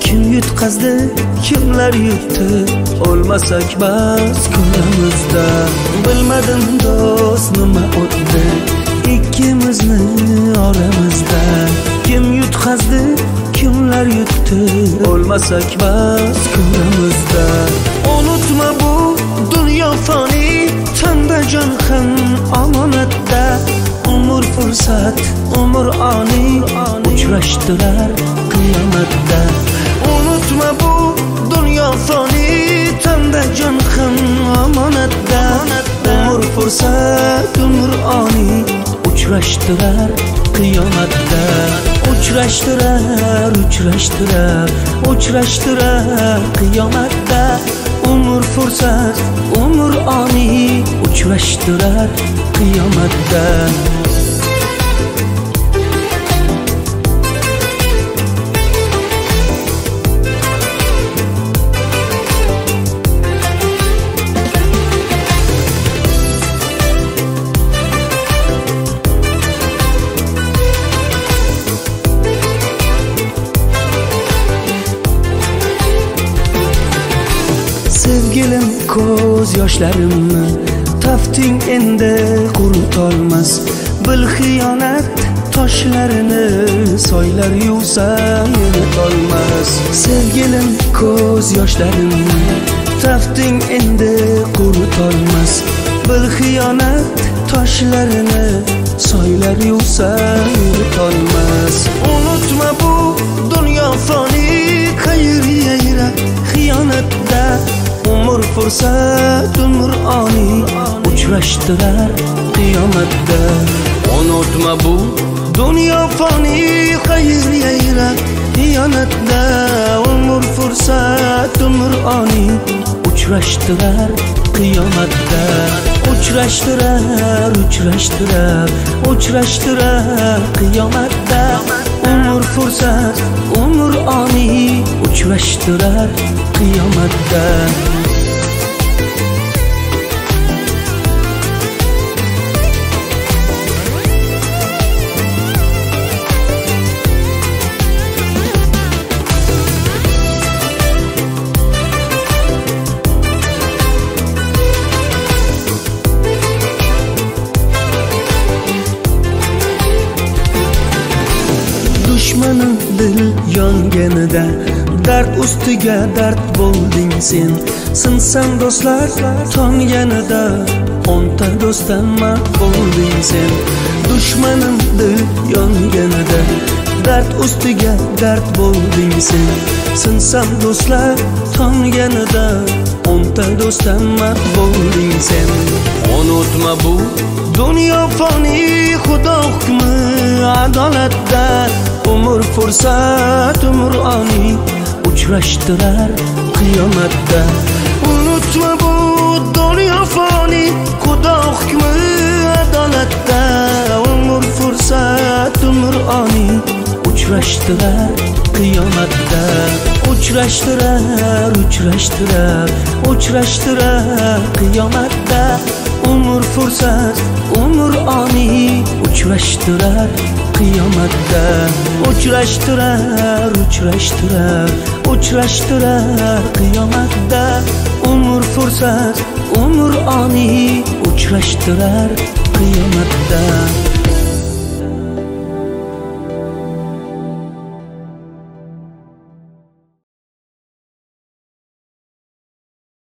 Kim yutqazdi, kimlar yutdi, o'lmasak bas ko'ramizda. Bilmadim do'st nima o'tdi ikkimizni oramizda. Kim yutqazdi, kimlar yutdi, o'lmasak bas ko'ramizda. Unutma bu dunyo fani, tanda jon ham omonatda. Umr fursat, umr ani, uchrashtirar qiyomatda. Unutma bu dunyo fani, tanda jon ham omonatda. Umr fursat, umr ani, uchrashtirar qiyomatda. Uchrashtirar, uchrashtirar, uchrashtirar qiyomatda. Umr fursat, umr ani, uchrashtirar qiyomatda. Sevgilim ko'z yoshlarimni tafting endi quritolmas. Bil xiyonat toshlarini soylar yuvsa yenitolmas. Sevgilim ko'z yoshlarimni tafting endi quritolmas. Bil xiyonat toshlarini soylar yuvsa yenitolmas. Unutma bu dunyo fani, qayerga yurar xiyonatda. Umr fursat, umr ani, uchrashtirar qiyomatda. Unutma bu dunyo fani, qayerga yurar xiyonatda. Umr fursat, umr ani, uchrashtirar qiyomatda. Uchrashtirar, uchrashtirar, uchrashtirar qiyomatda. Umr fursat, umr ani, uchrashtirar qiyomatda. Dushmanim dil yonganida dard ustiga dard bo'lding sen. Sinsam do'stlar tonganida o'nta do'stdan mard bo'lding sen. Dushmanim dil yonganida dard ustiga dard bo'lding sen. Sinsam do'stlar tonganida o'nta do'stdan mard bo'lding sen. Unutma bu dunyo fani, xudo hukmi adolatda. Umr fursat, umr ani, uchrashtirar qiyomatda. Unutma bu dunyo fani, xudo hukmi adolatda. Umr fursat, umr ani, uchrashtirar qiyomatda. Uchrashtirar, uchrashtirar, uchrashtirar qiyomatda. Umr fursat, umr ani, uchrashtirar qiyomatda. Uchrashtirar, uchrashtirar, uchrashtirar qiyomatda. Umr fursat, umr ani, uchrashtirar qiyomatda.